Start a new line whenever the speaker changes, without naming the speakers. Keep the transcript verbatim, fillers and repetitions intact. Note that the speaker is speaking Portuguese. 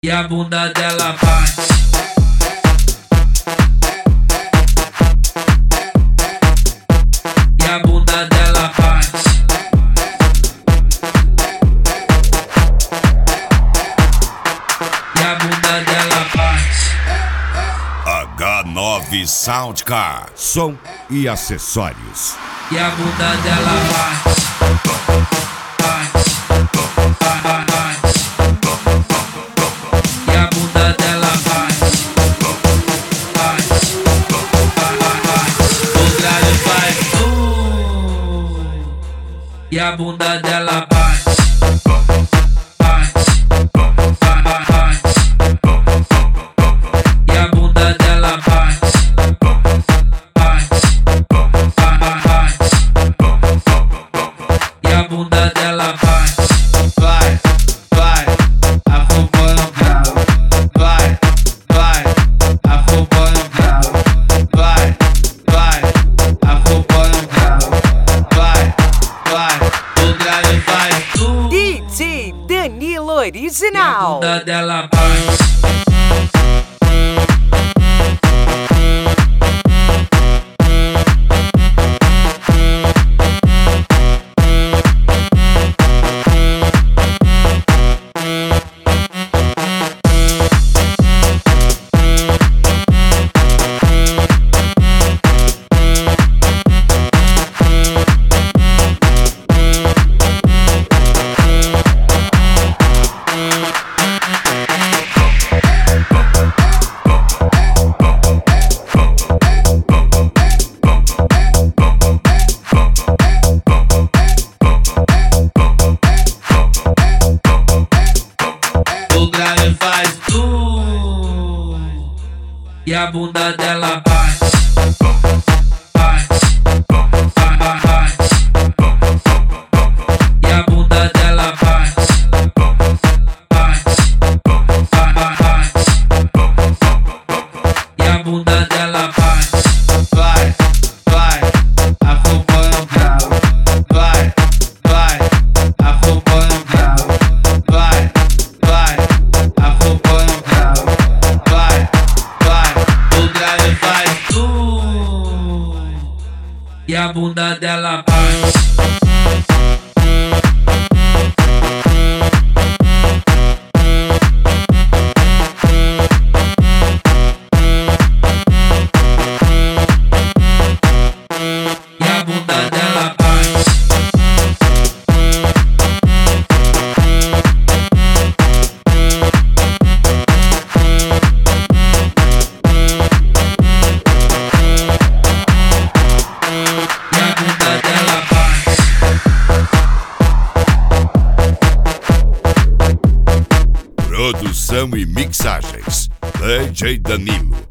E a bunda dela bate. E a bunda dela bate. E a bunda dela bate.
H nove Soundcar, som e acessórios.
E a bunda dela bate. Bate. E a bunda dela bate, bate, bate, e a bunda dela bate, bate, bate, e a bunda dela bate. Vai, vai, afobando o grau. Vai, vai, afobando o grau. Vai, vai, afobando o grau. Vai, vai.
D J Danilo Original.
E a bunda dela bate. Faz tu e a bunda dela bate, bate, bate, e a bunda dela bate, bate, bate, e a bunda dela bate. Vai, vai, afobando o grau. Vai, vai, afobando o grau. Vai, vai, afobando o grau. Vai, vai, o grau faz tu e a bunda dela bate. E a bunda dela bate.
Produção e mixagens D J Danilo